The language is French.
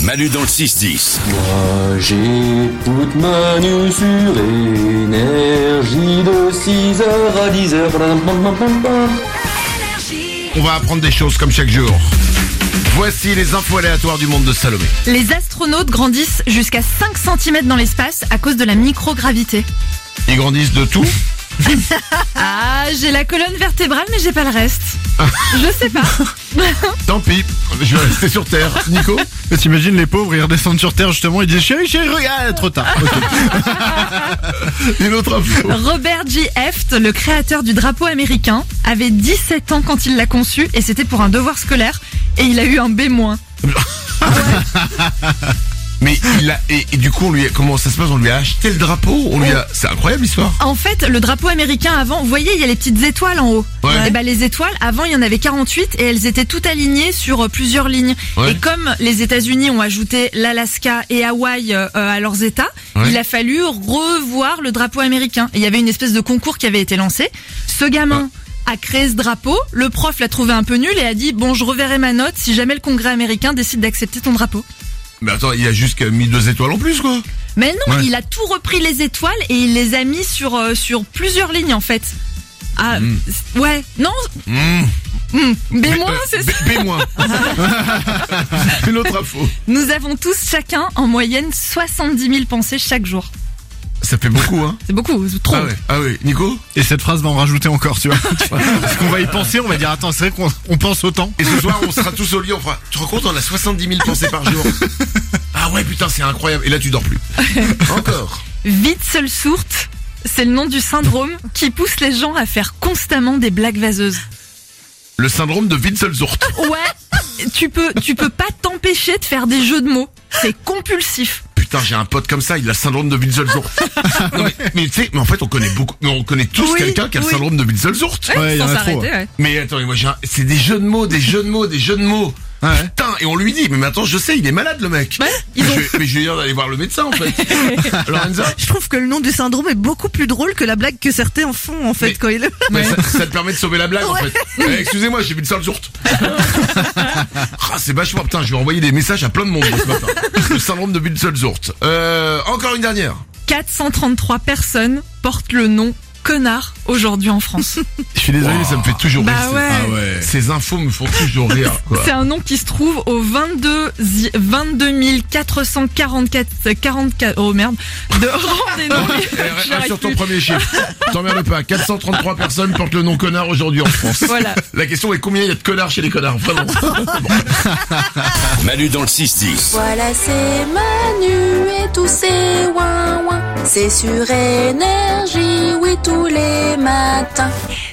Manu dans le 6-10. Moi j'écoute Manu sur Énergie de 6h à 10h. On va apprendre des choses comme chaque jour. Voici les infos aléatoires du monde de Salomé. Les astronautes grandissent jusqu'à 5 cm dans l'espace à cause de la microgravité. Ils grandissent de tout. Ah, j'ai la colonne vertébrale mais j'ai pas le reste. Je sais pas. Tant pis, je vais rester sur Terre. Nico? T'imagines les pauvres, ils redescendent sur Terre justement, ils disent chérie, regarde, trop tard. Okay. Une autre info. Robert G. Eft, le créateur du drapeau américain, avait 17 ans quand il l'a conçu et c'était pour un devoir scolaire et il a eu un B-. Mais il a et du coup comment ça se passe? On lui a acheté le drapeau, c'est incroyable l'histoire. En fait, le drapeau américain avant, vous voyez, il y a les petites étoiles en haut. Ouais. Et les étoiles, avant, il y en avait 48 et elles étaient toutes alignées sur plusieurs lignes. Ouais. Et comme les États-Unis ont ajouté l'Alaska et Hawaï à leurs États, Ouais. il a fallu revoir le drapeau américain. Et il y avait une espèce de concours qui avait été lancé. Ce gamin a créé ce drapeau, le prof l'a trouvé un peu nul et a dit bon, je reverrai ma note si jamais le Congrès américain décide d'accepter ton drapeau. Mais attends, il a juste mis 2 étoiles en plus quoi. Mais non, Ouais. il a tout repris les étoiles et il les a mis sur plusieurs lignes en fait. Ah, ouais, non, B-, c'est ça. B-. Une autre info. Nous avons tous chacun en moyenne 70 000 pensées chaque jour. Ça fait beaucoup hein. C'est beaucoup, c'est trop. Ah ouais, Nico? Et cette phrase va en rajouter encore, tu vois. Parce qu'on va y penser, on va dire attends, c'est vrai qu'on pense autant. Et ce soir on sera tous au lit, on fera. Tu te rends compte, on a 70 000 pensées par jour. Ah ouais putain, c'est incroyable. Et là tu dors plus. Encore. Witzelsucht, c'est le nom du syndrome qui pousse les gens à faire constamment des blagues vaseuses. Le syndrome de Witzelsucht. Ouais, tu peux pas t'empêcher de faire des jeux de mots. C'est compulsif. Putain, j'ai un pote comme ça, il a le syndrome de Witzelsucht. Non, mais tu sais, mais en fait on connaît tous Oui, quelqu'un qui a le oui. syndrome de Witzelsucht. Ouais, il y sans en a s'arrêter, trop, ouais. Mais attends, moi c'est des jeux de mots. Ouais. Putain, et on lui dit, mais attends, je sais, il est malade le mec. Ouais, mais je vais dire d'aller voir le médecin en fait. Lorenza. Je trouve que le nom du syndrome est beaucoup plus drôle que la blague que certains en font en fait Mais- quand ils... Mais ça te permet de sauver la blague en fait. Excusez-moi, j'ai Witzelsucht. Ah, c'est vachement, putain, je vais envoyer des messages à plein de monde moi, ce matin. Le syndrome de Witzelsucht. Encore une dernière. 433 personnes portent le nom connard aujourd'hui en France. Je suis désolé, mais ça me fait toujours Bah rire. ouais. Ah ouais. Ces infos me font toujours rire, quoi. C'est un nom qui se trouve au 22 444 oh merde de rang des noms. Reste sur ton premier chiffre. T'emmerdes pas. 433 personnes portent le nom connard aujourd'hui en France. Voilà. La question est combien il y a de connards chez les connards, vraiment. Bon. Manu dans le 6-10. Voilà, c'est Manu et tous ses ouin-ouin. C'est sur Énergie, oui, tous les matins.